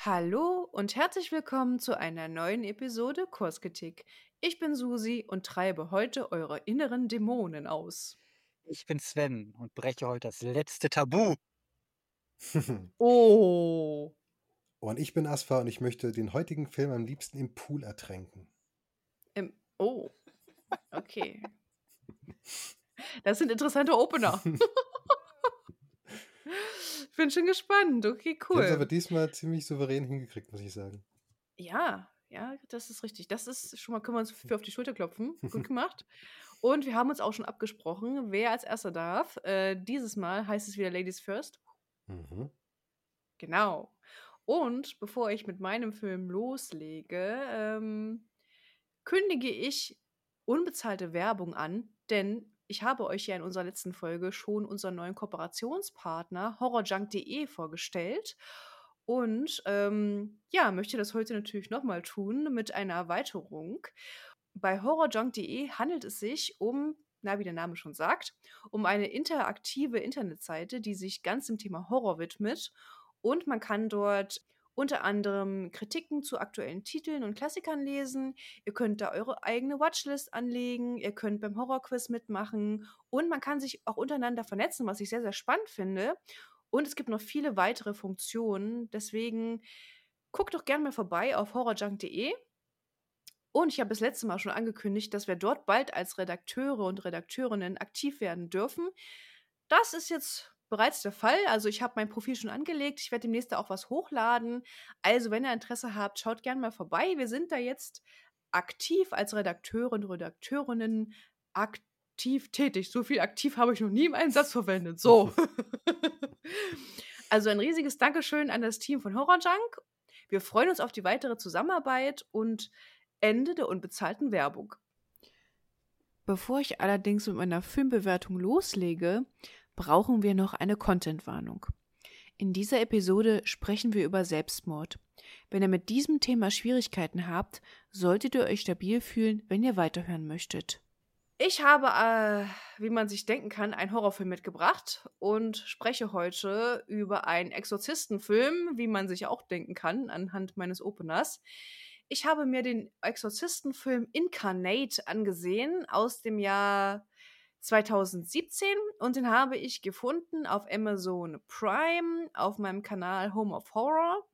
Hallo und herzlich willkommen zu einer neuen Episode Kurskritik. Ich bin Susi und treibe heute eure inneren Dämonen aus. Ich bin Sven und breche heute das letzte Tabu. Oh, Und ich bin Asfa und ich möchte den heutigen Film am liebsten im Pool ertränken. oh, okay. Das sind interessante Opener. Ich bin schon gespannt. Okay, Die haben es aber cool. diesmal ziemlich souverän hingekriegt, muss ich sagen. Ja, das ist richtig. Das ist schon mal, können wir uns für auf die Schulter klopfen. Gut gemacht. Und wir haben uns auch schon abgesprochen, wer als erster darf. Dieses Mal heißt es wieder Ladies First. Mhm. Genau. Und bevor ich mit meinem Film loslege, kündige ich unbezahlte Werbung an, denn ich habe euch ja in unserer letzten Folge schon unseren neuen Kooperationspartner horrorjunk.de vorgestellt und ja, möchte das heute natürlich nochmal tun mit einer Erweiterung. Bei horrorjunk.de handelt es sich um, na, wie der Name schon sagt, um eine interaktive Internetseite, die sich ganz dem Thema Horror widmet. Und man kann dort unter anderem Kritiken zu aktuellen Titeln und Klassikern lesen. Ihr könnt da eure eigene Watchlist anlegen. Ihr könnt beim Horrorquiz mitmachen. Und man kann sich auch untereinander vernetzen, was ich sehr, sehr spannend finde. Und es gibt noch viele weitere Funktionen. Deswegen guckt doch gerne mal vorbei auf horrorjunk.de. Und ich habe das letzte Mal schon angekündigt, dass wir dort bald als Redakteure und Redakteurinnen aktiv werden dürfen. Das ist jetzt bereits der Fall. Also ich habe mein Profil schon angelegt. Ich werde demnächst da auch was hochladen. Also wenn ihr Interesse habt, schaut gerne mal vorbei. Wir sind da jetzt aktiv als Redakteure und Redakteurinnen aktiv tätig. So viel aktiv habe ich noch nie im Einsatz verwendet. So. Also ein riesiges Dankeschön an das Team von Horrorjunk. Wir freuen uns auf die weitere Zusammenarbeit und Ende der unbezahlten Werbung. Bevor ich allerdings mit meiner Filmbewertung loslege, brauchen wir noch eine Contentwarnung. In dieser Episode sprechen wir über Selbstmord. Wenn ihr mit diesem Thema Schwierigkeiten habt, solltet ihr euch stabil fühlen, wenn ihr weiterhören möchtet. Ich habe, wie man sich denken kann, einen Horrorfilm mitgebracht und spreche heute über einen Exorzistenfilm, wie man sich auch denken kann, anhand meines Openers. Ich habe mir den Exorzistenfilm Incarnate angesehen aus dem Jahr 2017 und den habe ich gefunden auf Amazon Prime auf meinem Kanal Home of Horror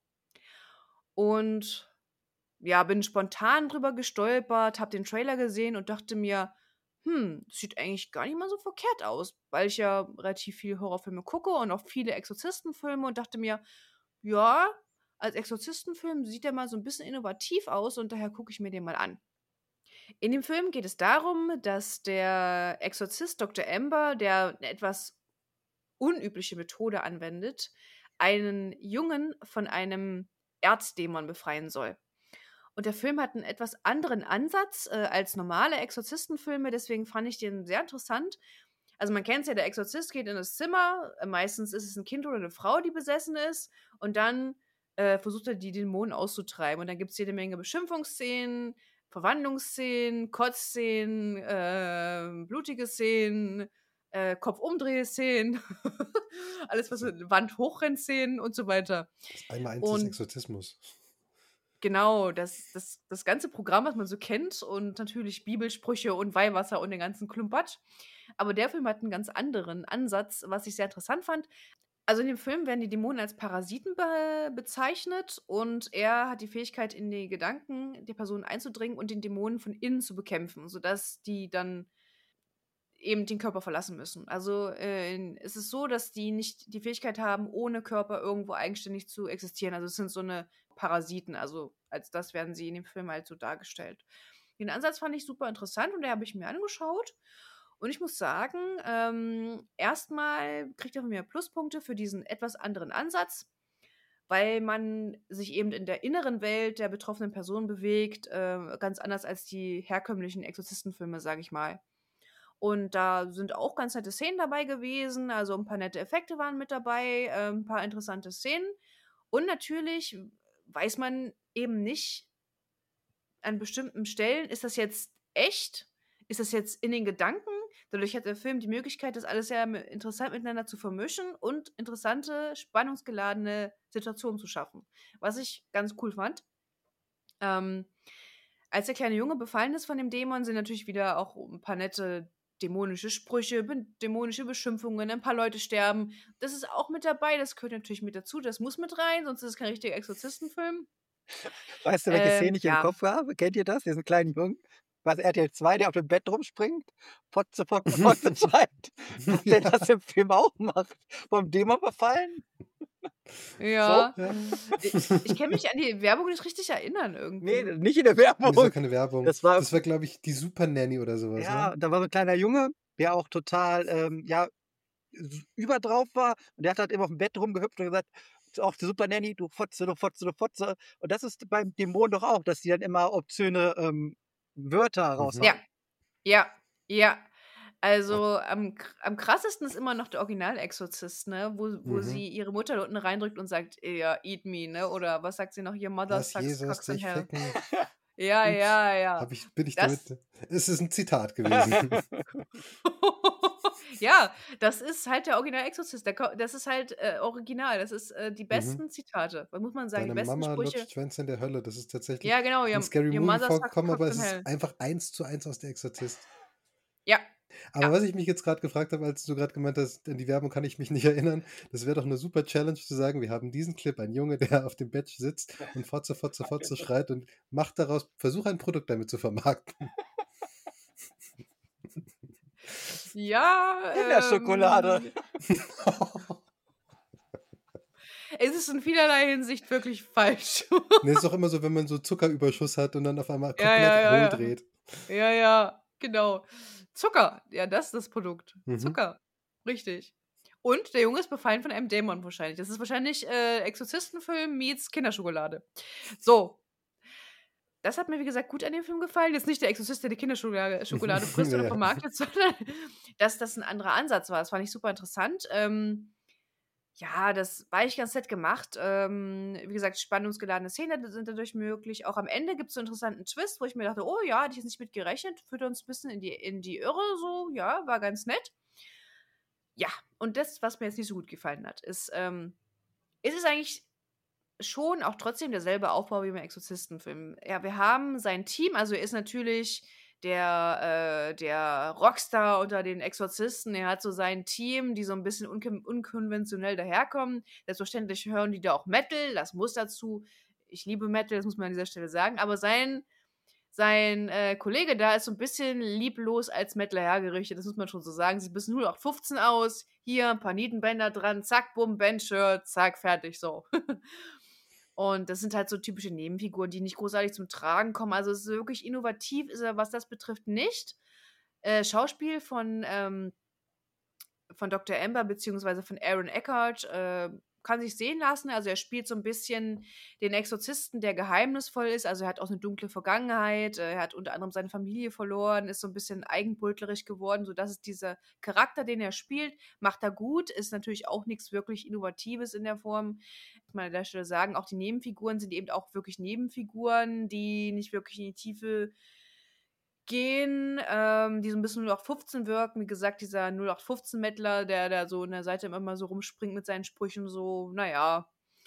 und ja, bin spontan drüber gestolpert, habe den Trailer gesehen und dachte mir, das sieht eigentlich gar nicht mal so verkehrt aus, weil ich ja relativ viel Horrorfilme gucke und auch viele Exorzistenfilme und dachte mir, ja, als Exorzistenfilm sieht der mal so ein bisschen innovativ aus und daher gucke ich mir den mal an. In dem Film geht es darum, dass der Exorzist Dr. Amber, der eine etwas unübliche Methode anwendet, einen Jungen von einem Erzdämon befreien soll. Und der Film hat einen etwas anderen Ansatz, als normale Exorzistenfilme, deswegen fand ich den sehr interessant. Also, man kennt's ja, der Exorzist geht in das Zimmer, meistens ist es ein Kind oder eine Frau, die besessen ist und dann, versucht er, die Dämonen auszutreiben. Und dann gibt's jede Menge Beschimpfungsszenen, Verwandlungsszenen, Kotzszenen, blutige Szenen, Kopfumdrehszenen, alles, was Wand hochrennt-Szenen und so weiter. Das Einmaleins des Und Exorzismus. genau, das ganze Programm, was man so kennt und natürlich Bibelsprüche und Weihwasser und den ganzen Klumpatsch. Aber der Film hat einen ganz anderen Ansatz, was ich sehr interessant fand. Also, in dem Film werden die Dämonen als Parasiten bezeichnet und er hat die Fähigkeit, in die Gedanken der Person einzudringen und den Dämonen von innen zu bekämpfen, sodass die dann eben den Körper verlassen müssen. Also, es ist so, dass die nicht die Fähigkeit haben, ohne Körper irgendwo eigenständig zu existieren. Also, es sind so eine Parasiten, also als das werden sie in dem Film halt so dargestellt. Den Ansatz fand ich super interessant und den habe ich mir angeschaut. Und ich muss sagen, erst kriegt er von mir Pluspunkte für diesen etwas anderen Ansatz, weil man sich eben in der inneren Welt der betroffenen Person bewegt, ganz anders als die herkömmlichen Exorzistenfilme, sage ich mal. Und da sind auch ganz nette Szenen dabei gewesen, also ein paar nette Effekte waren mit dabei, 'n paar interessante Szenen. Und natürlich weiß man eben nicht an bestimmten Stellen, ist das jetzt echt? Ist das jetzt in den Gedanken? Dadurch hat der Film die Möglichkeit, das alles sehr interessant miteinander zu vermischen und interessante, spannungsgeladene Situationen zu schaffen. Was ich ganz cool fand. Ähm, Als der kleine Junge befallen ist von dem Dämon, sind natürlich wieder auch ein paar nette dämonische Sprüche, dämonische Beschimpfungen, ein paar Leute sterben. Das ist auch mit dabei, das gehört natürlich mit dazu, das muss mit rein, sonst ist es kein richtiger Exorzistenfilm. Weißt du, welche Szene ich im Ja. Kopf habe? Kennt ihr das? Diesen kleinen Jungen? Was RTL 2, der auf dem Bett rumspringt? Fotze, Fotze, Fotze 2. Dass der das im Film auch macht. Vom Dämon befallen? Ja. Ja. Ich kann mich an die Werbung nicht richtig erinnern irgendwie. Nee, nicht in der Nee, das war Werbung. keine Werbung. Das war, glaube ich, die Super Nanny oder sowas, ja, ne? da war so ein kleiner Junge, der auch total, überdrauf war. Und der hat halt immer auf dem Bett rumgehüpft und gesagt, auch die Super Nanny, du Fotze, du Fotze, du Fotze. Und das ist beim Dämon doch auch, dass die dann immer obszöne Wörter raushauen. Ja. Ja, ja. Also am krassesten ist immer noch der Original-Exorzist, ne? Wo Mhm. sie ihre Mutter da unten reindrückt und sagt, ja, eat me, ne? Oder was sagt sie noch? Your mother Lass sucks Jesus cocks in dich hell. ficken. Ja, ja. Bin ich Das, damit? Es ist ein Zitat gewesen. ja, das ist halt der Original-Exorzist. Das ist halt original. Das ist die Mhm. besten Zitate. Was muss man sagen? Die Deine besten Mama Sprüche. lutscht Schwänze in der Hölle. Das ist tatsächlich Ja, genau. in Scary Your Movie mother sucks vorgekommen, aber cocks es in ist hell. einfach 1:1 aus der Exorzist. Ja. Aber Ja. was ich mich jetzt gerade gefragt habe, als du gerade gemeint hast, an die Werbung kann ich mich nicht erinnern, das wäre doch eine super Challenge zu sagen, wir haben diesen Clip, ein Junge, der auf dem Bett sitzt und Fotze, Fotze, Fotze schreit und versuch ein Produkt damit zu vermarkten. Ja. Kinderschokolade. Es ist in vielerlei Hinsicht wirklich falsch. Nee, ist doch immer so, wenn man so Zuckerüberschuss hat und dann auf einmal komplett Ja. hohl dreht. Ja, genau. Zucker. Ja, das ist das Produkt. Mhm. Zucker. Richtig. Und der Junge ist befallen von einem Dämon wahrscheinlich. Das ist wahrscheinlich Exorzistenfilm meets Kinderschokolade. So. Das hat mir, wie gesagt, gut an dem Film gefallen. Jetzt nicht der Exorzist, der die Kinderschokolade frisst oder Ja. vermarktet, sondern dass das ein anderer Ansatz war. Das fand ich super interessant. Ja, das war eigentlich ganz nett gemacht. Wie gesagt, spannungsgeladene Szenen sind dadurch möglich. Auch am Ende gibt es so einen interessanten Twist, wo ich mir dachte, oh ja, hätte ich jetzt nicht mit gerechnet. Führt uns ein bisschen in die Irre, so, ja, war ganz nett. Ja, und das, was mir jetzt nicht so gut gefallen hat, ist es eigentlich schon auch trotzdem derselbe Aufbau wie beim Exorzistenfilm. Ja, wir haben sein Team, also er ist natürlich der Rockstar unter den Exorzisten. Er hat so sein Team, die so ein bisschen unkonventionell daherkommen. Selbstverständlich hören die da auch Metal, das muss dazu. Ich liebe Metal, das muss man an dieser Stelle sagen. Aber sein Kollege da ist so ein bisschen lieblos als Mettler hergerichtet, das muss man schon so sagen. Sieht bis 0815 aus. Hier ein paar Nietenbänder dran, zack, bumm, Bandshirt, zack, fertig, so. Und das sind halt so typische Nebenfiguren, die nicht großartig zum Tragen kommen. Also es ist wirklich innovativ, ist er, was das betrifft, nicht. Schauspiel von Dr. Amber beziehungsweise von Aaron Eckhart kann sich sehen lassen. Also er spielt so ein bisschen den Exorzisten, der geheimnisvoll ist. Also er hat auch eine dunkle Vergangenheit. Er hat unter anderem seine Familie verloren, ist so ein bisschen eigenbrötlerisch geworden. So, das ist dieser Charakter, den er spielt. Macht er gut, ist natürlich auch nichts wirklich Innovatives in der Form. Muss man an der Stelle sagen, auch die Nebenfiguren sind eben auch wirklich Nebenfiguren, die nicht wirklich in die Tiefe gehen, die so ein bisschen 0815 wirken. Wie gesagt, dieser 0815-Mettler, der da so in der Seite immer mal so rumspringt mit seinen Sprüchen, so, naja.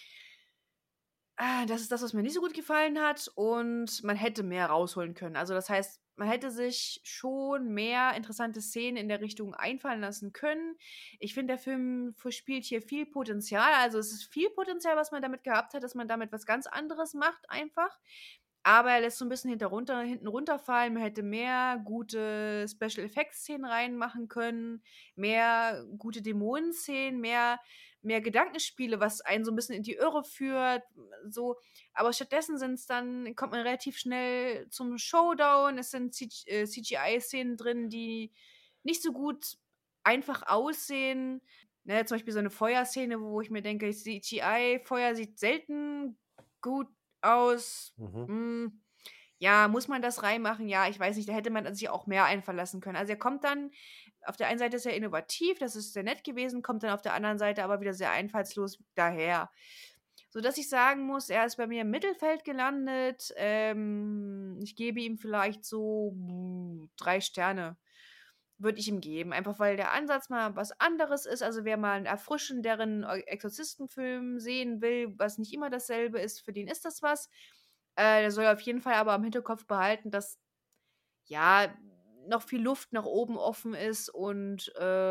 Das ist das, was mir nicht so gut gefallen hat und man hätte mehr rausholen können. Also das heißt, man hätte sich schon mehr interessante Szenen in der Richtung einfallen lassen können. Ich finde, der Film verspielt hier viel Potenzial. Also es ist viel Potenzial, was man damit gehabt hat, dass man damit was ganz anderes macht einfach. Aber er lässt so ein bisschen hinten runterfallen. Man hätte mehr gute Special Effects Szenen reinmachen können, mehr gute Dämonenszenen, mehr Gedankenspiele, was einen so ein bisschen in die Irre führt, so. Aber stattdessen kommt man relativ schnell zum Showdown. Es sind CGI-Szenen drin, die nicht so gut einfach aussehen. Ne, zum Beispiel so eine Feuerszene, wo ich mir denke, CGI-Feuer sieht selten gut aus. Ja, muss man das reinmachen? Ja, ich weiß nicht, da hätte man sich auch mehr einfallen lassen können. Also er kommt dann, auf der einen Seite ist er innovativ, das ist sehr nett gewesen, kommt dann auf der anderen Seite aber wieder sehr einfallslos daher. Sodass ich sagen muss, er ist bei mir im Mittelfeld gelandet. Ich gebe ihm vielleicht so 3 Sterne. würde ich ihm geben. Einfach weil der Ansatz mal was anderes ist. Also wer mal einen erfrischenderen Exorzistenfilm sehen will, was nicht immer dasselbe ist, für den ist das was. Der soll auf jeden Fall aber im Hinterkopf behalten, dass ja noch viel Luft nach oben offen ist und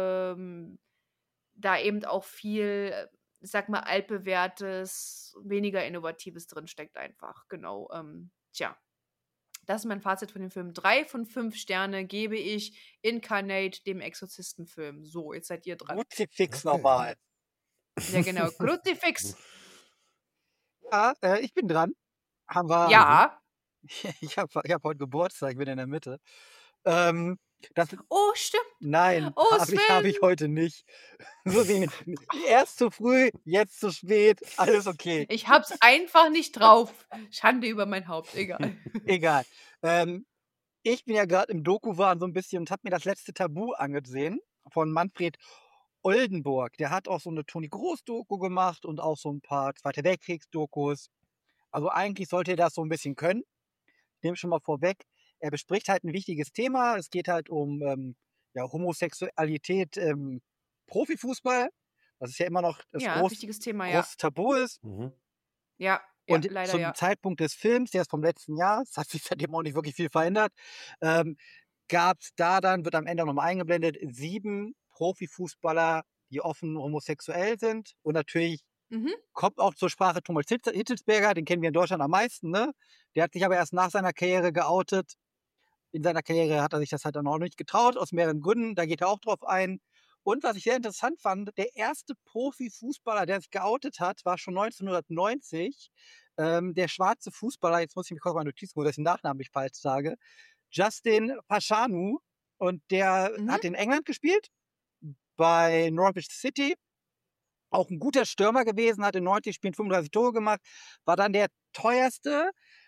da eben auch viel, ich sag mal, altbewährtes, weniger Innovatives drinsteckt einfach. Genau. Tja. Das ist mein Fazit von dem Film. 3 von 5 Sterne gebe ich Incarnate, dem Exorzistenfilm. So, jetzt seid ihr dran. Kruzifix Okay. normal. Ja, genau. Kruzifix. Ja, ich bin dran. Haben wir, Ja. ich hab heute Geburtstag, ich bin in der Mitte. Das, Oh, stimmt. nein, Oh, hab ich Sven. heute nicht. So wie erst zu früh, jetzt zu spät, alles okay. Ich hab's einfach nicht drauf. Schande über mein Haupt. Egal. Egal. Ich bin ja gerade im Doku-Wahn so ein bisschen und habe mir das letzte Tabu angesehen von Manfred Oldenburg. Der hat auch so eine Toni Groß-Doku gemacht und auch so ein paar Zweite Weltkriegs-Dokus. Also eigentlich sollte er das so ein bisschen können. Ich nehme schon mal vorweg. Er bespricht halt ein wichtiges Thema. Es geht halt um ja, Homosexualität im Profifußball. Das ist ja immer noch das Ja, wichtiges Thema, ja. große Tabu ist. Ja, Und leider zum ja. Zeitpunkt des Films, der ist vom letzten Jahr, es hat sich seitdem auch nicht wirklich viel verändert, gab es da dann, wird am Ende nochmal eingeblendet, 7 Profifußballer, die offen homosexuell sind. Und natürlich Mhm. kommt auch zur Sprache Thomas Hitzelsberger, den kennen wir in Deutschland am meisten, ne? Der hat sich aber erst nach seiner Karriere geoutet. In seiner Karriere hat er sich das halt dann auch nicht getraut, aus mehreren Gründen. Da geht er auch drauf ein. Und was ich sehr interessant fand, der erste Profifußballer, der sich geoutet hat, war schon 1990. Der schwarze Fußballer, jetzt muss ich mich kurz mal Notizen holen, dass ich den Nachnamen nicht falsch sage, Justin Fashanu. Und der Mhm. hat in England gespielt, bei Norwich City. Auch ein guter Stürmer gewesen, hat in 90 Spielen 35 Tore gemacht, war dann der teuerste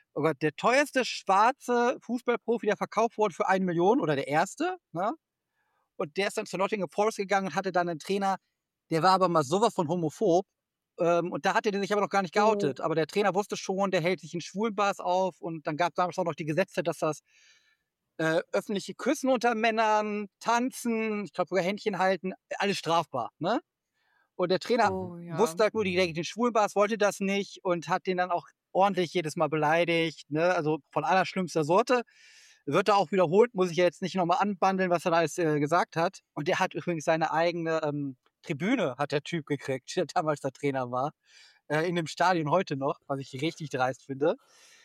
schwarze Fußballprofi, der verkauft wurde für 1 Million oder der erste. Ne? Und der ist dann zu Nottingham Forest gegangen und hatte dann einen Trainer, der war aber mal sowas von homophob. Und da hatte der sich aber noch gar nicht geoutet. Oh. Aber der Trainer wusste schon, der hält sich in Schwulenbars auf. Und dann gab es damals auch noch die Gesetze, dass das öffentliche Küssen unter Männern, Tanzen, ich glaube sogar Händchen halten, alles strafbar. Ne? Und der Trainer Oh, ja. wusste halt nur, den Schwulenbars wollte das nicht und hat den dann auch ordentlich jedes Mal beleidigt. Ne? Also von allerschlimmster Sorte. Wird er auch wiederholt, muss ich ja jetzt nicht nochmal anbandeln, was er da alles gesagt hat. Und der hat übrigens seine eigene Tribüne, hat der Typ gekriegt, der damals der Trainer war. In dem Stadion heute noch, was ich richtig dreist finde.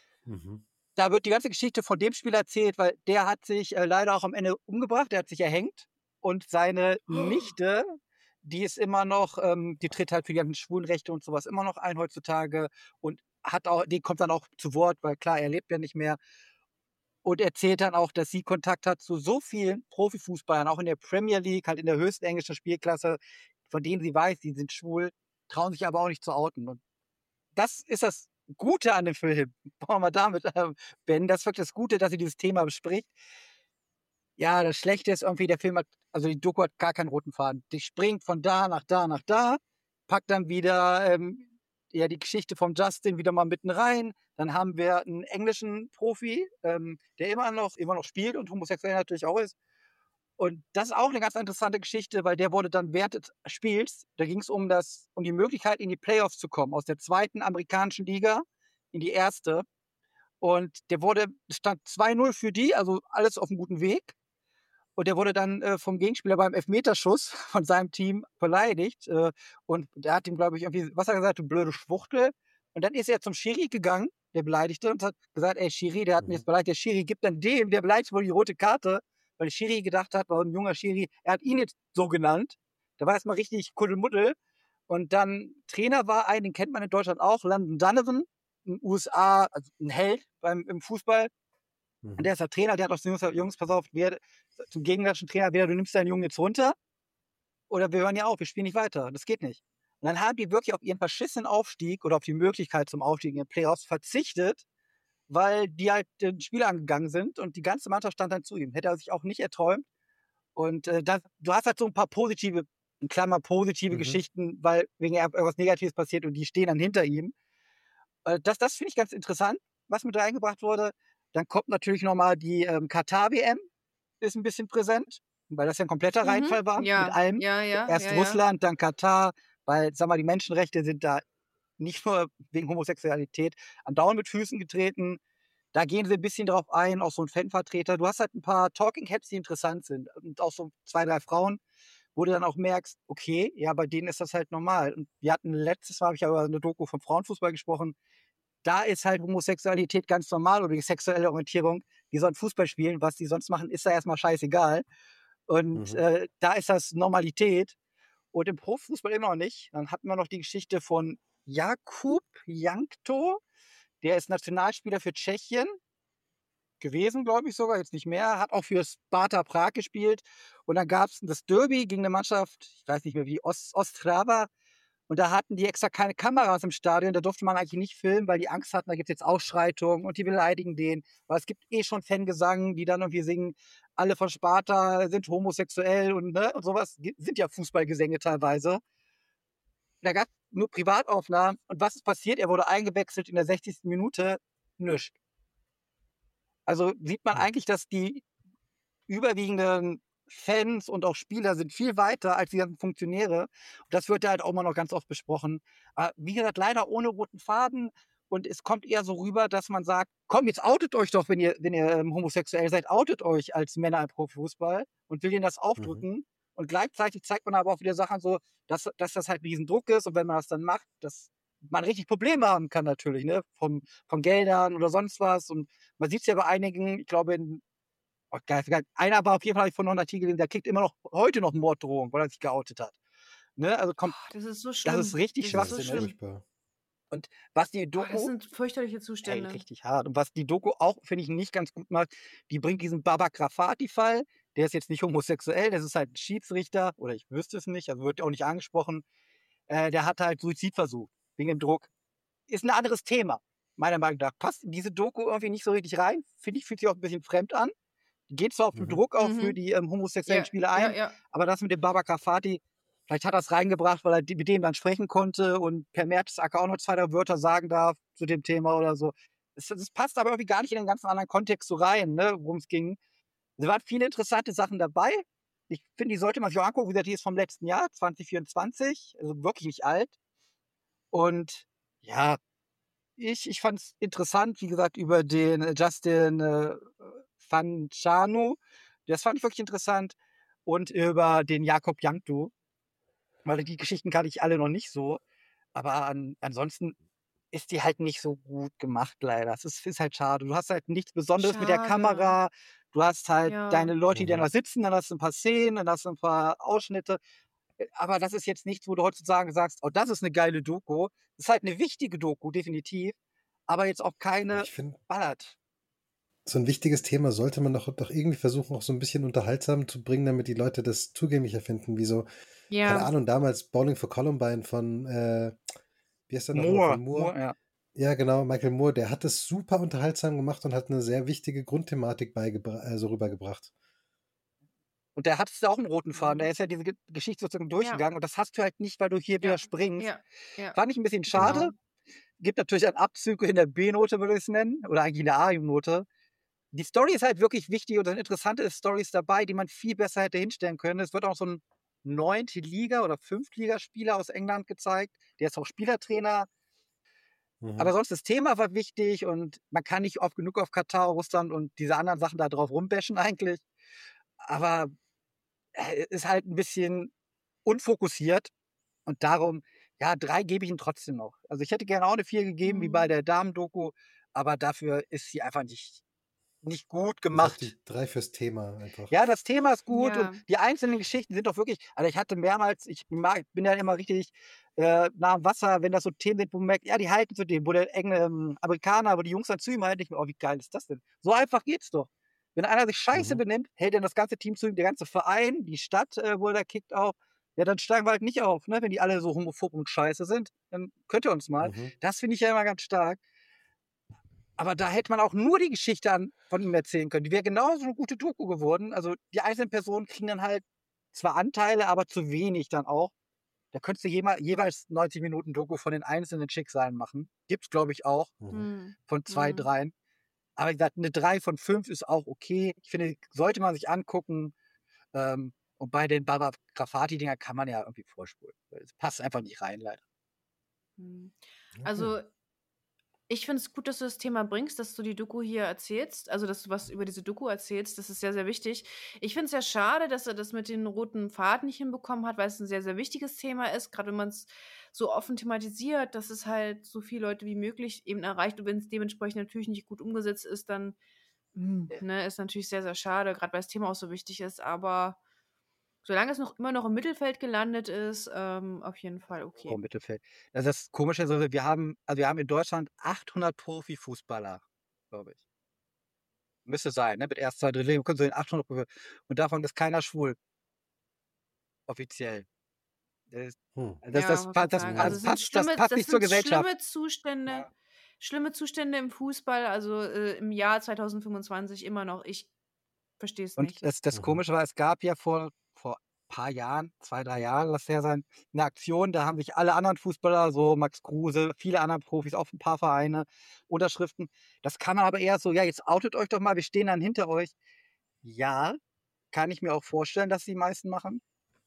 Da wird die ganze Geschichte von dem Spieler erzählt, weil der hat sich leider auch am Ende umgebracht, der hat sich erhängt. Und seine Nichte, die ist immer noch, die tritt halt für die ganzen Schwulenrechte und sowas immer noch ein heutzutage und die kommt dann auch zu Wort, weil klar, er lebt ja nicht mehr. Und erzählt dann auch, dass sie Kontakt hat zu so vielen Profifußballern, auch in der Premier League, halt in der höchsten englischen Spielklasse, von denen sie weiß, die sind schwul, trauen sich aber auch nicht zu outen. Und das ist das Gute an dem Film. Wollen wir damit beenden? Das ist wirklich das Gute, dass sie dieses Thema bespricht. Ja, das Schlechte ist irgendwie, der Film hat, also die Doku hat gar keinen roten Faden. Die springt von da nach da nach da, packt dann wieder ja, die Geschichte von Justin wieder mal mitten rein. Dann haben wir einen englischen Profi, der immer noch spielt und homosexuell natürlich auch ist. Und das ist auch eine ganz interessante Geschichte, weil der wurde dann während des Spiels, da ging es um die Möglichkeit, in die Playoffs zu kommen, aus der 2. amerikanischen Liga in die 1. Und stand 2-0 für die, also alles auf einem guten Weg. Und der wurde dann vom Gegenspieler beim Elfmeterschuss von seinem Team beleidigt. Und der hat ihm, glaube ich, irgendwie, was hat er gesagt, du blöde Schwuchtel. Und dann ist er zum Schiri gegangen, der Beleidigte, und hat gesagt, ey Schiri, der hat mich jetzt beleidigt. Der Schiri gibt dann dem, der beleidigt wohl die rote Karte, weil der Schiri gedacht hat, war ein junger Schiri, er hat ihn jetzt so genannt. Da war erstmal richtig Kuddelmuddel. Und dann Trainer war den kennt man in Deutschland auch, Landon Donovan, in den USA, also ein Held im Fußball. Und der ist der Trainer, der hat auch zu den Jungs, pass auf, zum gegnerischen Trainer, entweder du nimmst deinen Jungen jetzt runter oder wir hören ja auf, wir spielen nicht weiter. Das geht nicht. Und dann haben die wirklich auf ihren verschissenen Aufstieg oder auf die Möglichkeit zum Aufstieg in den Playoffs verzichtet, weil die halt den Spieler angegangen sind und die ganze Mannschaft stand dann zu ihm. Hätte er sich auch nicht erträumt. Und du hast halt so ein paar positive, in Klammer positive Geschichten, weil wegen irgendwas Negatives passiert und die stehen dann hinter ihm. Das finde ich ganz interessant, was mit reingebracht wurde. Dann kommt natürlich nochmal die Katar-WM, ist ein bisschen präsent. weil das ja ein kompletter Reinfall war mit Ja, allem. ja, ja, Erst ja, ja. Russland, dann Katar, weil, sag mal, die Menschenrechte sind da nicht nur wegen Homosexualität andauernd mit Füßen getreten. Da gehen sie ein bisschen drauf ein, auch so ein Fanvertreter. Du hast halt ein paar Talking Heads, die interessant sind und auch so 2, 3 Frauen, wo du dann auch merkst, okay, ja, bei denen ist das halt normal. Und wir hatten letztes Mal, habe ich ja über eine Doku vom Frauenfußball gesprochen, da ist halt Homosexualität ganz normal oder die sexuelle Orientierung. Die sollen Fußball spielen, was die sonst machen, ist da erstmal scheißegal. Und da ist das Normalität. Und im Profifußball immer noch nicht. Dann hatten wir noch die Geschichte von Jakub Jankto. Der ist Nationalspieler für Tschechien gewesen, glaube ich sogar, jetzt nicht mehr. Hat auch für Sparta Prag gespielt. Und dann gab es das Derby gegen eine Mannschaft, ich weiß nicht mehr wie, Ostrava. Und da hatten die extra keine Kameras im Stadion. Da durfte man eigentlich nicht filmen, weil die Angst hatten, da gibt es jetzt Ausschreitungen und die beleidigen den. Weil es gibt eh schon Fangesang, die dann irgendwie singen, alle von Sparta sind homosexuell und, ne, und sowas. Sind ja Fußballgesänge teilweise. Da gab es nur Privataufnahmen. Und was ist passiert? Er wurde eingewechselt in der 60. Minute. Nichts. Also sieht man eigentlich, dass die überwiegenden Fans und auch Spieler sind viel weiter als die ganzen Funktionäre. Und das wird ja halt auch immer noch ganz oft besprochen. Aber wie gesagt, leider ohne roten Faden. Und es kommt eher so rüber, dass man sagt, komm, jetzt outet euch doch, wenn ihr homosexuell seid, outet euch als Männer im Profifußball und will ihnen das aufdrücken. Und gleichzeitig zeigt man aber auch wieder Sachen so, dass das halt ein Riesendruck ist. Und wenn man das dann macht, dass man richtig Probleme haben kann natürlich, ne? Von Geldern oder sonst was. Und man sieht es ja bei einigen, ich glaube, einer war auf jeden Fall, hab ich von noch einen Artikel gelesen, der kriegt immer noch heute noch Morddrohungen, weil er sich geoutet hat. Ne? Also Das ist so das schlimm. ist richtig Das ist so schwachsinnig. schlimm. Und was die Das Doku, sind fürchterliche Zustände. richtig hart. Und was die Doku auch, finde ich, nicht ganz gut macht, die bringt diesen Baba Grafati-Fall, der ist jetzt nicht homosexuell, das ist halt ein Schiedsrichter, oder ich wüsste es nicht, also wird auch nicht angesprochen, der hat halt Suizid versucht, wegen dem Druck. Ist ein anderes Thema, meiner Meinung nach. Passt in diese Doku irgendwie nicht so richtig rein, finde ich, fühlt sich auch ein bisschen fremd an. Geht zwar auf den Druck auch für die homosexuellen Spieler ein, aber das mit dem Baba Grafati, vielleicht hat er es reingebracht, weil er mit dem dann sprechen konnte und per Mertesacker auch noch 2, 3 Wörter sagen darf zu dem Thema oder so. Das passt aber irgendwie gar nicht in den ganzen anderen Kontext so rein, ne, worum es ging. Es waren viele interessante Sachen dabei. Ich finde, die sollte man sich auch angucken. Wie gesagt, die ist vom letzten Jahr, 2024, also wirklich nicht alt. Und ja, ich fand es interessant, wie gesagt, über den Justin Fanchanu. Das fand ich wirklich interessant. Und über den Jakob Jankto. Weil die Geschichten kannte ich alle noch nicht so. Aber ansonsten ist die halt nicht so gut gemacht, leider. Es ist halt schade. Du hast halt nichts Besonderes mit der Schade. Kamera. Du hast halt Ja. deine Leute, die da sitzen, dann hast du ein paar Szenen, dann hast du ein paar Ausschnitte. Aber das ist jetzt nichts, wo du heutzutage sagst, oh, das ist eine geile Doku. Das ist halt eine wichtige Doku, definitiv. Aber jetzt auch keine Ich finde, ballert. so ein wichtiges Thema sollte man doch irgendwie versuchen, auch so ein bisschen unterhaltsam zu bringen, damit die Leute das zugänglicher finden. Wie so, keine Ahnung, damals Bowling for Columbine von, wie heißt der nochmal, von Moore? Ja. Ja, genau, Michael Moore, der hat es super unterhaltsam gemacht und hat eine sehr wichtige Grundthematik rübergebracht. Und der hat auch einen roten Faden. Der ist ja diese Geschichte sozusagen durchgegangen. Und das hast du halt nicht, weil du hier wieder springst. Fand ich ein bisschen schade. Genau. Gibt natürlich einen Abzug in der B-Note, würde ich es nennen. Oder eigentlich in der A-Note. Die Story ist halt wirklich wichtig und da sind interessante Storys dabei, die man viel besser hätte hinstellen können. Es wird auch so ein 9. Liga- oder 5. Liga-Spieler aus England gezeigt. Der ist auch Spielertrainer. Aber sonst das Thema war wichtig und man kann nicht oft genug auf Katar, Russland und diese anderen Sachen da drauf rumbashen eigentlich. Aber ist halt ein bisschen unfokussiert und darum, ja, 3 gebe ich ihm trotzdem noch. Also ich hätte gerne auch eine 4 gegeben, wie bei der Damen-Doku, aber dafür ist sie einfach nicht gut gemacht. Die 3 fürs Thema einfach. Ja, das Thema ist gut und die einzelnen Geschichten sind doch wirklich, also ich hatte mehrmals, bin ja immer richtig nah am Wasser, wenn das so Themen sind, wo man merkt, ja, die halten zu dem, wo der Amerikaner, wo die Jungs dann zu ihm halten, ich mir, oh, wie geil ist das denn? So einfach geht's doch. Wenn einer sich scheiße benimmt, hält dann das ganze Team zu ihm, der ganze Verein, die Stadt, wo er da kickt auch, ja, dann steigen wir halt nicht auf, ne? Wenn die alle so homophob und scheiße sind, dann könnt ihr uns mal. Das finde ich ja immer ganz stark. Aber da hätte man auch nur die Geschichte von ihm erzählen können. Die wäre genauso eine gute Doku geworden. Also die einzelnen Personen kriegen dann halt zwar Anteile, aber zu wenig dann auch. Da könntest du jeweils 90 Minuten Doku von den einzelnen Schicksalen machen. Gibt's, glaube ich, auch. Von 2, 3. Aber wie gesagt, eine 3 von 5 ist auch okay. Ich finde, sollte man sich angucken. Und bei den Baba Grafati-Dinger kann man ja irgendwie vorspulen. Es passt einfach nicht rein, leider. Also, ich finde es gut, dass du das Thema bringst, dass du die Doku hier erzählst, also dass du was über diese Doku erzählst. Das ist sehr, sehr wichtig. Ich finde es ja schade, dass er das mit den roten Faden nicht hinbekommen hat, weil es ein sehr, sehr wichtiges Thema ist, gerade wenn man es so offen thematisiert, dass es halt so viele Leute wie möglich eben erreicht. Und wenn es dementsprechend natürlich nicht gut umgesetzt ist, dann ne, ist natürlich sehr, sehr schade, gerade weil das Thema auch so wichtig ist. Aber solange es immer noch im Mittelfeld gelandet ist, auf jeden Fall okay. Im Mittelfeld. Das ist das Komische, also wir haben in Deutschland 800 Profifußballer, glaube ich. Müsste sein, ne? Mit erst, zwei Drittel, können so in 800 und davon ist keiner schwul. Offiziell. Das, Ja, wollte grad sagen. Also, es sind das passt nicht zur Gesellschaft. schlimme Zustände im Fußball, also, im Jahr 2025 immer noch. Ich verstehe es nicht. Und das Komische war, es gab ja vor paar Jahren, 2, 3 Jahren, lass her sein, eine Aktion, da haben sich alle anderen Fußballer, so Max Kruse, viele andere Profis, auch ein paar Vereine, Unterschriften. Das kann man aber eher so, ja, jetzt outet euch doch mal, wir stehen dann hinter euch. Ja, kann ich mir auch vorstellen, dass die meisten machen.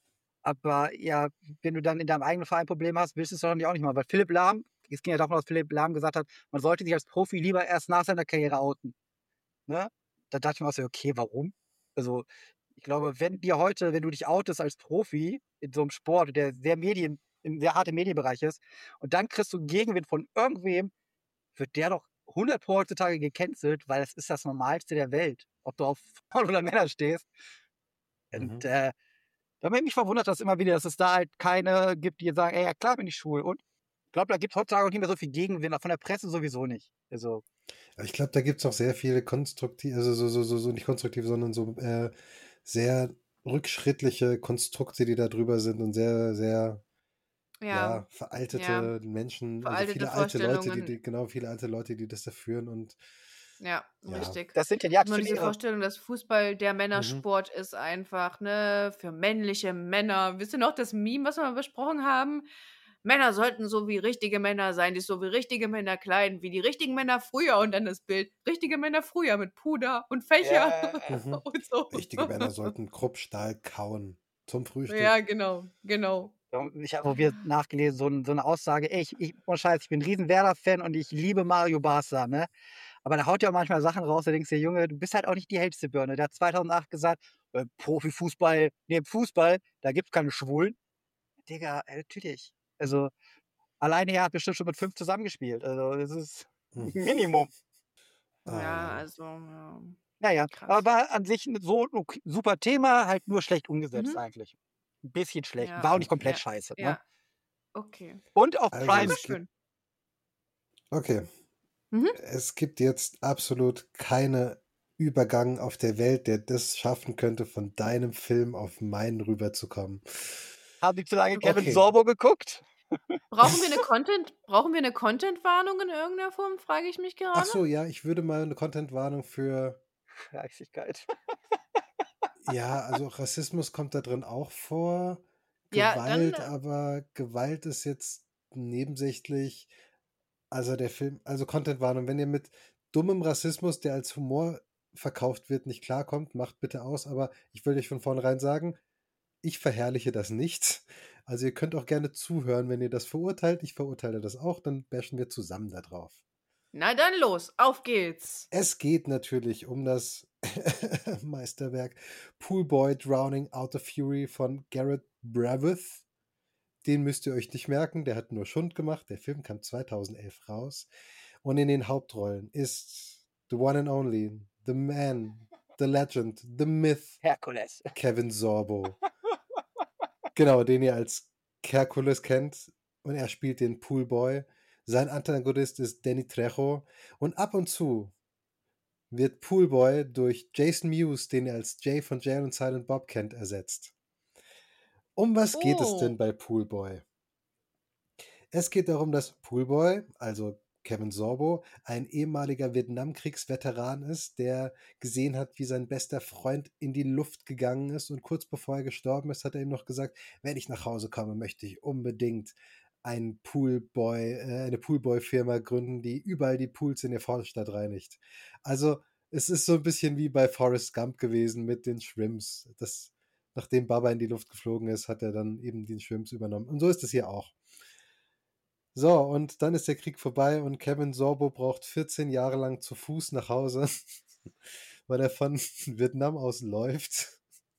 Aber ja, wenn du dann in deinem eigenen Verein Probleme hast, willst du es doch auch nicht mal. Weil Philipp Lahm, es ging ja davon aus, dass Philipp Lahm gesagt hat, man sollte sich als Profi lieber erst nach seiner Karriere outen. Ne? Da dachte ich mir auch so, okay, warum? Also, ich glaube, wenn du dich outest als Profi in so einem Sport, der im sehr harten Medienbereich ist, und dann kriegst du Gegenwind von irgendwem, wird der doch 100 heutzutage gecancelt, weil das ist das Normalste der Welt. Ob du auf Frauen oder Männer stehst. Und da bin ich mich verwundert, dass es da halt keine gibt, die sagen, ey, ja klar bin ich schwul. Und ich glaube, da gibt es heutzutage auch nicht mehr so viel Gegenwind, von der Presse sowieso nicht. Also, Ich glaube, da gibt es auch sehr viele konstruktive, also so nicht konstruktive, sondern so sehr rückschrittliche Konstrukte, die da drüber sind und sehr, sehr Ja, veraltete Menschen, also veraltete viele alte Leute, Vorstellungen. viele alte Leute, die das da führen und Ja, ja. richtig. das sind ja Immer diese Turniere. Vorstellung, dass Fußball der Männersport ist einfach, ne, für männliche Männer. Wisst ihr noch das Meme, was wir mal besprochen haben? Männer sollten so wie richtige Männer sein, die so wie richtige Männer kleiden, wie die richtigen Männer früher und dann das Bild. Richtige Männer früher mit Puder und Fächer und so. Richtige Männer sollten Kruppstahl kauen zum Frühstück. Ja, genau. Ich habe wir nachgelesen, so eine Aussage, ey, ohne Scheiß, ich bin ein riesen Werder-Fan und ich liebe Mario Barca, ne? Aber da haut ja auch manchmal Sachen raus, da denkst du dir, Junge, du bist halt auch nicht die hellste Birne. Der hat 2008 gesagt, Profifußball, neben Fußball, da gibt es keine Schwulen. Digga, natürlich. Also, alleine er hat bestimmt schon mit 5 zusammengespielt. Also, das ist Minimum. Ja, also, ja. Naja, Krass. aber war an sich so ein super Thema, halt nur schlecht umgesetzt Mhm. eigentlich. Ein bisschen schlecht. Ja, War auch nicht komplett ja, scheiße. Ne? ja. Okay. Und auf Also Prime. Dankeschön. Okay. Mhm. Es gibt jetzt absolut keinen Übergang auf der Welt, der das schaffen könnte, von deinem Film auf meinen rüberzukommen. Haben die zu lange Kevin Okay. Sorbo geguckt? Brauchen wir eine Content-Warnung in irgendeiner Form, frage ich mich gerade. Ach so, ja, ich würde mal eine Content-Warnung für, Fleißigkeit. ja, also Rassismus kommt da drin auch vor. Ja, Gewalt, dann, aber Gewalt ist jetzt nebensächlich. Also der Film, also Content-Warnung, wenn ihr mit dummem Rassismus, der als Humor verkauft wird, nicht klarkommt, macht bitte aus. Aber ich will euch von vornherein sagen, ich verherrliche das nicht. Also ihr könnt auch gerne zuhören, wenn ihr das verurteilt. Ich verurteile das auch, dann bashen wir zusammen da drauf. na dann los, auf geht's. Es geht natürlich um das Meisterwerk Poolboy Drowning Out of Fury von Garrett Bravith. Den müsst ihr euch nicht merken, der hat nur Schund gemacht. Der Film kam 2011 raus. Und in den Hauptrollen ist the one and only, the man, the legend, the myth, Herkules. Kevin Sorbo. Genau, den ihr als Hercules kennt. Und er spielt den Poolboy. Sein Antagonist ist Danny Trejo. Und ab und zu wird Poolboy durch Jason Mewes, den ihr als Jay von Jay und Silent Bob kennt, ersetzt. Um was geht es denn bei Poolboy? Es geht darum, dass Poolboy, also Kevin Sorbo, ein ehemaliger Vietnamkriegsveteran ist, der gesehen hat, wie sein bester Freund in die Luft gegangen ist, und kurz bevor er gestorben ist, hat er ihm noch gesagt, wenn ich nach Hause komme, möchte ich unbedingt eine Poolboy-Firma gründen, die überall die Pools in der Vorstadt reinigt. Also es ist so ein bisschen wie bei Forrest Gump gewesen mit den Shrimps. nachdem Baba in die Luft geflogen ist, hat er dann eben den Shrimps übernommen. Und so ist es hier auch. So, und dann ist der Krieg vorbei und Kevin Sorbo braucht 14 Jahre lang zu Fuß nach Hause, weil er von Vietnam aus läuft,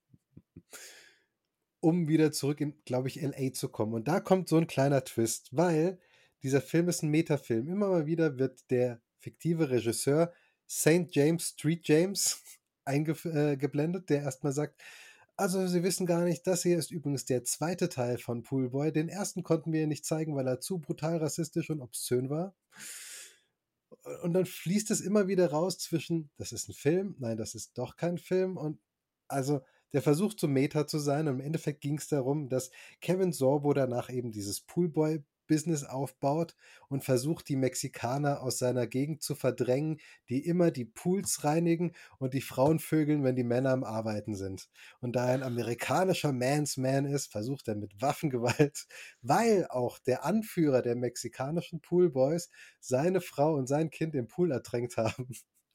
um wieder zurück in, glaube ich, L.A. zu kommen. Und da kommt so ein kleiner Twist, weil dieser Film ist ein Metafilm. Immer mal wieder wird der fiktive Regisseur St. James Street James eingeblendet, der erstmal sagt, also Sie wissen gar nicht, das hier ist übrigens der zweite Teil von Poolboy. Den ersten konnten wir Ihnen nicht zeigen, weil er zu brutal rassistisch und obszön war. Und dann fließt es immer wieder raus zwischen, das ist ein Film, nein, das ist doch kein Film. Und also der versucht so Meta zu sein. Und im Endeffekt ging es darum, dass Kevin Sorbo danach eben dieses Poolboy-Business aufbaut und versucht, die Mexikaner aus seiner Gegend zu verdrängen, die immer die Pools reinigen und die Frauen vögeln, wenn die Männer am Arbeiten sind. Und da er ein amerikanischer Man's Man ist, versucht er mit Waffengewalt, weil auch der Anführer der mexikanischen Poolboys seine Frau und sein Kind im Pool ertränkt haben,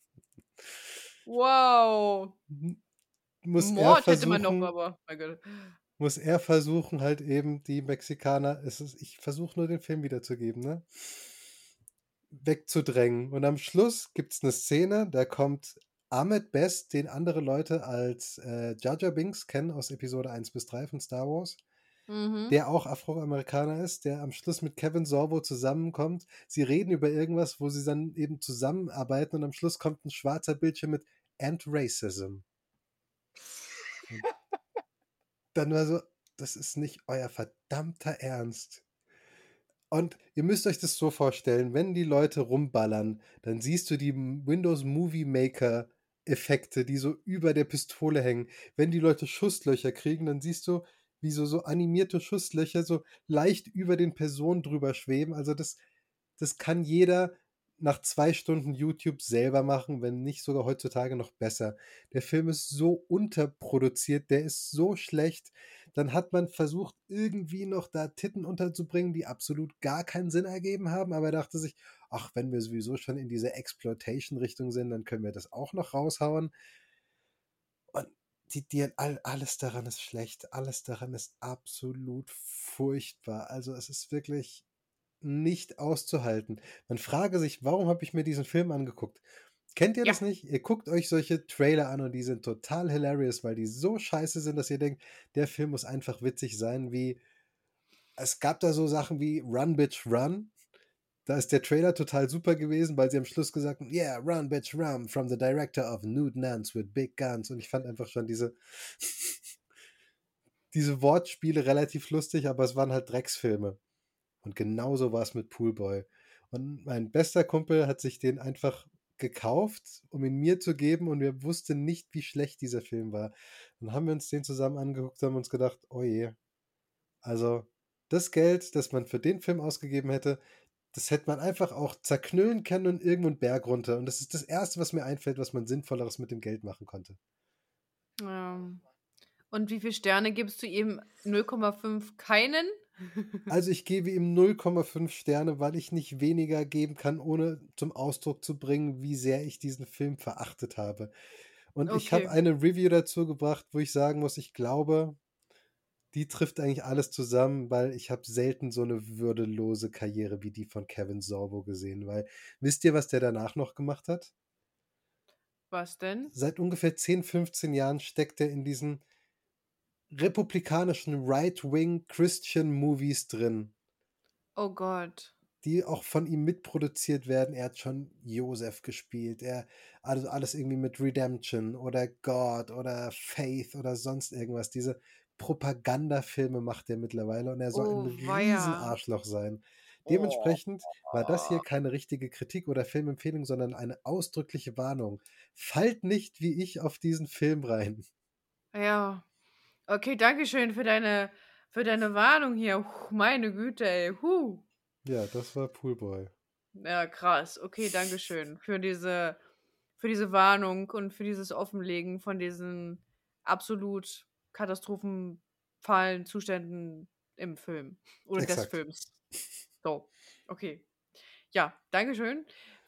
Wow. muss er Mord hätte man noch, versuchen, aber mein Gott. halt eben die Mexikaner, ich versuche nur den Film wiederzugeben, ne? Wegzudrängen. Und am Schluss gibt es eine Szene, da kommt Ahmed Best, den andere Leute als Jar Jar Binks kennen aus Episode 1 bis 3 von Star Wars, Mhm. der auch Afroamerikaner ist, der am Schluss mit Kevin Sorbo zusammenkommt. Sie reden über irgendwas, wo sie dann eben zusammenarbeiten und am Schluss kommt ein schwarzer Bildschirm mit End Racism. Und dann war so, das ist nicht euer verdammter Ernst. Und ihr müsst euch das so vorstellen, wenn die Leute rumballern, dann siehst du die Windows Movie Maker Effekte, die so über der Pistole hängen. Wenn die Leute Schusslöcher kriegen, dann siehst du, wie so animierte Schusslöcher so leicht über den Personen drüber schweben. Also das kann jeder nach 2 Stunden YouTube selber machen, wenn nicht sogar heutzutage noch besser. Der Film ist so unterproduziert, der ist so schlecht. Dann hat man versucht, irgendwie noch da Titten unterzubringen, die absolut gar keinen Sinn ergeben haben, aber er dachte sich, ach, wenn wir sowieso schon in diese Exploitation-Richtung sind, dann können wir das auch noch raushauen. Und alles daran ist schlecht, alles daran ist absolut furchtbar. Also es ist wirklich nicht auszuhalten. Man frage sich, warum habe ich mir diesen Film angeguckt? Kennt ihr Ja. das nicht? Ihr guckt euch solche Trailer an und die sind total hilarious, weil die so scheiße sind, dass ihr denkt, der Film muss einfach witzig sein, wie es gab da so Sachen wie Run, Bitch, Run. Da ist der Trailer total super gewesen, weil sie am Schluss gesagt haben, yeah, run, bitch, run, from the director of Nude Nuns with Big Guns. Und ich fand einfach schon diese Wortspiele relativ lustig, aber es waren halt Drecksfilme. Und genauso war es mit Poolboy. Und mein bester Kumpel hat sich den einfach gekauft, um ihn mir zu geben, und wir wussten nicht, wie schlecht dieser Film war. Dann haben wir uns den zusammen angeguckt, haben uns gedacht, oh je, also das Geld, das man für den Film ausgegeben hätte, das hätte man einfach auch zerknüllen können und irgendwo einen Berg runter. Und das ist das Erste, was mir einfällt, was man Sinnvolleres mit dem Geld machen konnte. Ja. Und wie viele Sterne gibst du ihm? 0,5 keinen? Also ich gebe ihm 0,5 Sterne, weil ich nicht weniger geben kann, ohne zum Ausdruck zu bringen, wie sehr ich diesen Film verachtet habe. Und ich habe Okay. eine Review dazu gebracht, wo ich sagen muss, ich glaube, die trifft eigentlich alles zusammen, weil ich habe selten so eine würdelose Karriere wie die von Kevin Sorbo gesehen. Weil, wisst ihr, was der danach noch gemacht hat? Was denn? Seit ungefähr 10, 15 Jahren steckt er in diesen republikanischen Right-Wing Christian Movies drin, Oh Gott. die auch von ihm mitproduziert werden. Er hat schon Joseph gespielt. Also alles irgendwie mit Redemption oder God oder Faith oder sonst irgendwas. Diese Propagandafilme macht er mittlerweile und er soll ein Oh weia. Riesenarschloch sein. Oh. Dementsprechend war das hier keine richtige Kritik oder Filmempfehlung, sondern eine ausdrückliche Warnung. Fallt nicht wie ich auf diesen Film rein. Ja. Okay, danke schön für deine Warnung hier. Meine Güte, ey. Ja, das war Poolboy. Ja, krass. Okay, danke schön für diese Warnung und für dieses Offenlegen von diesen absolut katastrophalen Zuständen im Film oder des Exakt. Films. So, okay. Ja, danke schön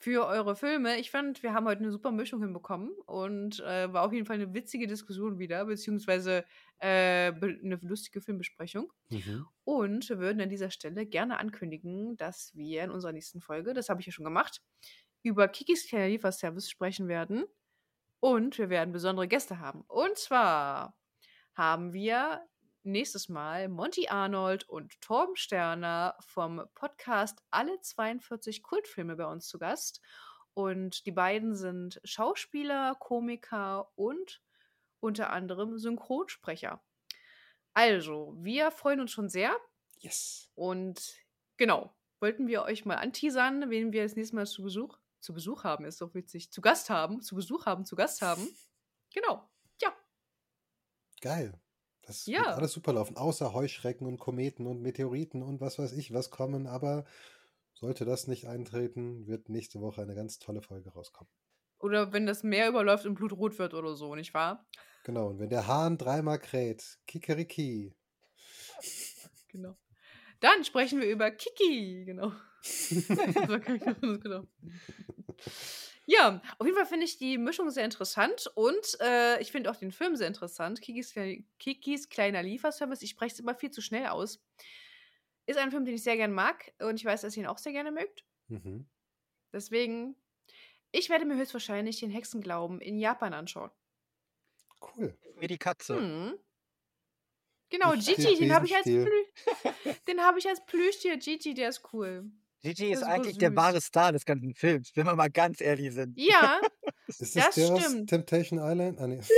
für eure Filme. Ich fand, wir haben heute eine super Mischung hinbekommen und war auf jeden Fall eine witzige Diskussion wieder, beziehungsweise eine lustige Filmbesprechung. Mhm. Und wir würden an dieser Stelle gerne ankündigen, dass wir in unserer nächsten Folge, das habe ich ja schon gemacht, über Kikis kleiner Lieferservice sprechen werden. Und wir werden besondere Gäste haben. Und zwar haben wir nächstes Mal Monty Arnold und Torben Sterner vom Podcast Alle 42 Kultfilme bei uns zu Gast. Und die beiden sind Schauspieler, Komiker und unter anderem Synchronsprecher. Also, wir freuen uns schon sehr. Yes. Und genau, wollten wir euch mal anteasern, wen wir das nächste Mal zu Besuch haben, ist doch witzig. Zu Gast haben, zu Gast haben. Genau. Ja. Geil. Das Ja. wird alles super laufen, außer Heuschrecken und Kometen und Meteoriten und was weiß ich, was kommen. Aber sollte das nicht eintreten, wird nächste Woche eine ganz tolle Folge rauskommen. Oder wenn das Meer überläuft und blutrot wird oder so, nicht wahr? Genau, und wenn der Hahn dreimal kräht, Kikeriki. Genau. Dann sprechen wir über Kiki, genau. Genau. Ja, auf jeden Fall finde ich die Mischung sehr interessant und ich finde auch den Film sehr interessant. Kikis kleiner Lieferservice, ich spreche es immer viel zu schnell aus. Ist ein Film, den ich sehr gerne mag und ich weiß, dass ihr ihn auch sehr gerne mögt. Mhm. Deswegen, ich werde mir höchstwahrscheinlich den Hexenglauben in Japan anschauen. Cool. Wie die Katze. Genau, Ich Gigi, spiel den habe ich Besenstiel. als Plüschtier. Gigi, der ist cool. Gigi Der ist ist eigentlich super der süß. wahre Star des ganzen Films, wenn wir mal ganz ehrlich sind. Ja, Ist das der aus stimmt. Temptation Island? Ah, nee.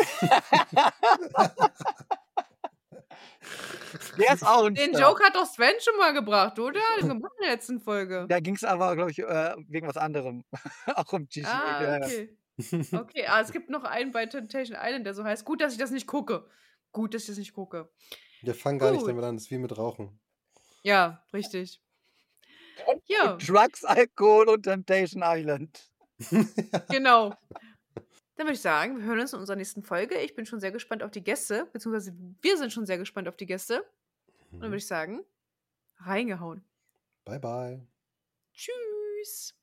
Der ist auch ein Den Star. Joke hat doch Sven schon mal gebracht, oder? Den gemacht in der letzten Folge. Da ging es aber, glaube ich, wegen was anderem. Auch um Gigi. Ah, okay. Okay, es gibt noch einen bei Temptation Island, der so heißt. Gut, dass ich das nicht gucke. Wir fangen gar nicht Gut. damit an, das ist wie mit Rauchen. Ja, richtig. Ja, Drugs, Alkohol und Temptation Island. genau. Dann würde ich sagen, wir hören uns in unserer nächsten Folge. Ich bin schon sehr gespannt auf die Gäste, beziehungsweise wir sind schon sehr gespannt auf die Gäste. Und dann würde ich sagen, reingehauen. Bye, bye. Tschüss.